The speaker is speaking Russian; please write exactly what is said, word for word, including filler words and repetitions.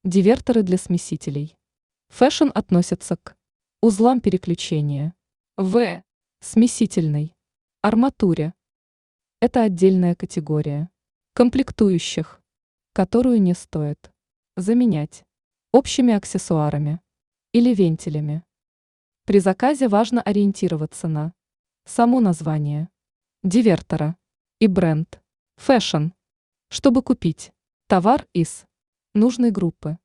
Диверторы для смесителей. Фэшн относится к узлам переключения. В. Смесительной арматуре. Это отдельная категория комплектующих, которую не стоит заменять общими аксессуарами или вентилями. При заказе важно ориентироваться на само название дивертора и бренд «Фэшн», чтобы купить товар из нужной группы.